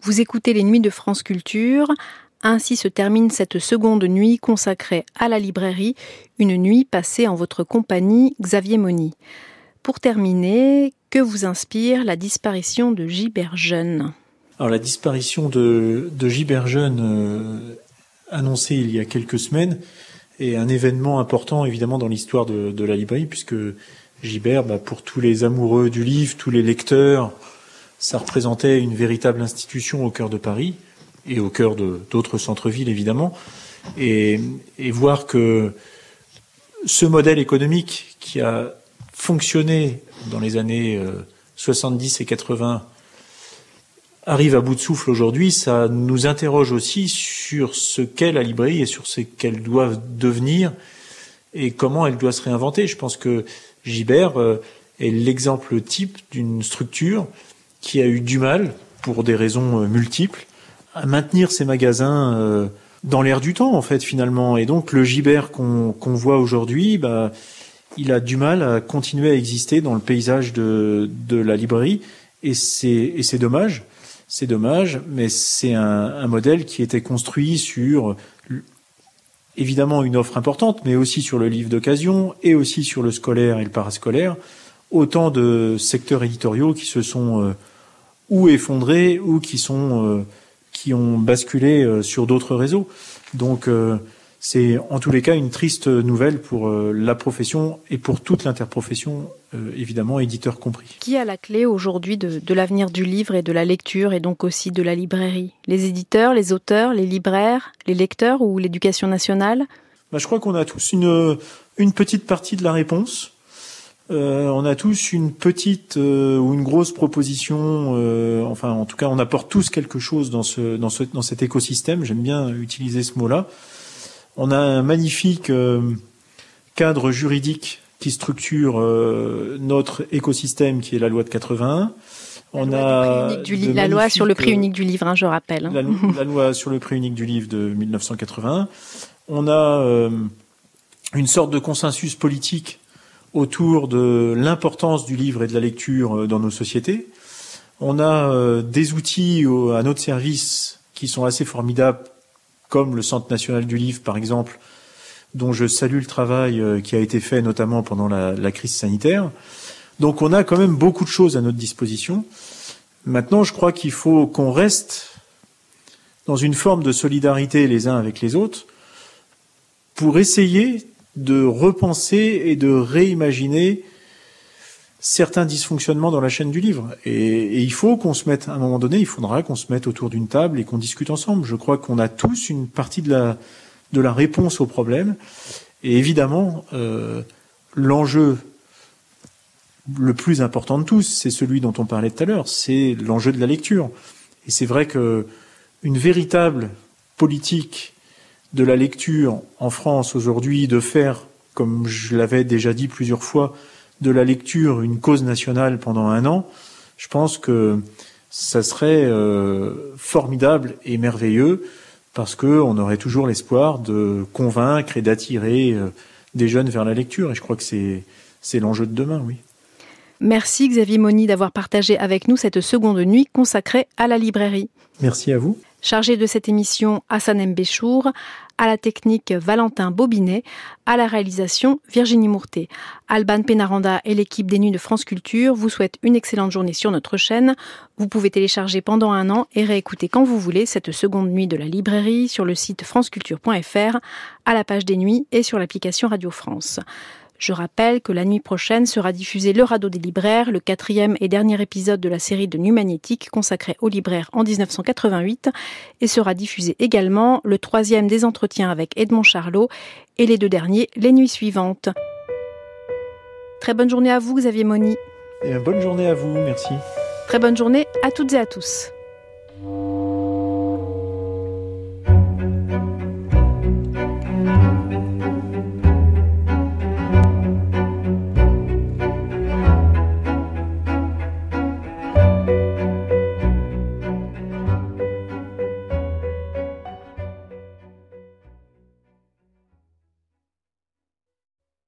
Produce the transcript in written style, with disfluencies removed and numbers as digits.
Vous écoutez les Nuits de France Culture. Ainsi se termine cette seconde nuit consacrée à la librairie, une nuit passée en votre compagnie, Xavier Mauny. Pour terminer, que vous inspire la disparition de J. Berjeune ? Alors la disparition de J. Berjeune, annoncée il y a quelques semaines, est un événement important évidemment dans l'histoire de la librairie, puisque Gibert, pour tous les amoureux du livre, tous les lecteurs, ça représentait une véritable institution au cœur de Paris et au cœur d'autres centres-villes évidemment, et voir que ce modèle économique qui a fonctionné dans les années 70 et 80 arrive à bout de souffle aujourd'hui, ça nous interroge aussi sur ce qu'est la librairie et sur ce qu'elle doit devenir et comment elle doit se réinventer. Je pense que Gibert est l'exemple type d'une structure qui a eu du mal, pour des raisons multiples, à maintenir ses magasins dans l'air du temps, en fait, finalement. Et donc, le Gibert qu'on voit aujourd'hui, il a du mal à continuer à exister dans le paysage de la librairie. Et c'est dommage. C'est dommage, mais c'est un modèle qui était construit sur, évidemment, une offre importante, mais aussi sur le livre d'occasion et aussi sur le scolaire et le parascolaire. Autant de secteurs éditoriaux qui se sont ou effondrés ou qui ont basculé sur d'autres réseaux. Donc c'est en tous les cas une triste nouvelle pour la profession et pour toute l'interprofession, évidemment, éditeurs compris. Qui a la clé aujourd'hui de l'avenir du livre et de la lecture et donc aussi de la librairie ? Les éditeurs, les auteurs, les libraires, les lecteurs ou l'éducation nationale ? Je crois qu'on a tous une petite partie de la réponse. On a tous une petite ou une grosse proposition. Enfin, en tout cas, on apporte tous quelque chose dans cet écosystème. J'aime bien utiliser ce mot-là. On a un magnifique cadre juridique qui structure notre écosystème, qui est la loi de 81. La loi sur le prix unique du livre, je rappelle. La loi sur le prix unique du livre de 1981. On a une sorte de consensus politique autour de l'importance du livre et de la lecture dans nos sociétés. On a des outils à notre service qui sont assez formidables, comme le Centre national du livre, par exemple, dont je salue le travail qui a été fait notamment pendant la crise sanitaire. Donc on a quand même beaucoup de choses à notre disposition. Maintenant, je crois qu'il faut qu'on reste dans une forme de solidarité les uns avec les autres pour essayer de repenser et de réimaginer certains dysfonctionnements dans la chaîne du livre. Et il faut qu'on se mette, à un moment donné, il faudra qu'on se mette autour d'une table et qu'on discute ensemble. Je crois qu'on a tous une partie de la réponse au problème. Et évidemment, l'enjeu le plus important de tous, c'est celui dont on parlait tout à l'heure, c'est l'enjeu de la lecture. Et c'est vrai que une véritable politique de la lecture en France aujourd'hui, de faire, comme je l'avais déjà dit plusieurs fois, de la lecture une cause nationale pendant 1 an, je pense que ça serait formidable et merveilleux, parce qu'on aurait toujours l'espoir de convaincre et d'attirer des jeunes vers la lecture. Et je crois que c'est l'enjeu de demain, oui. Merci Xavier Mauny d'avoir partagé avec nous cette seconde nuit consacrée à la librairie. Merci à vous. Chargé de cette émission, Hassan Mbéchour, à la technique Valentin Bobinet, à la réalisation Virginie Mourtet. Alban Pénaranda et l'équipe des Nuits de France Culture vous souhaitent une excellente journée sur notre chaîne. Vous pouvez télécharger pendant 1 an et réécouter quand vous voulez cette seconde nuit de la librairie sur le site franceculture.fr, à la page des nuits et sur l'application Radio France. Je rappelle que la nuit prochaine sera diffusé Le Radeau des libraires, le 4e et dernier épisode de la série de Nuits magnétiques consacrée aux libraires en 1988, et sera diffusé également le 3e des entretiens avec Edmond Charlot et les 2 derniers les nuits suivantes. Très bonne journée à vous Xavier Mauny. Et bonne journée à vous, merci. Très bonne journée à toutes et à tous.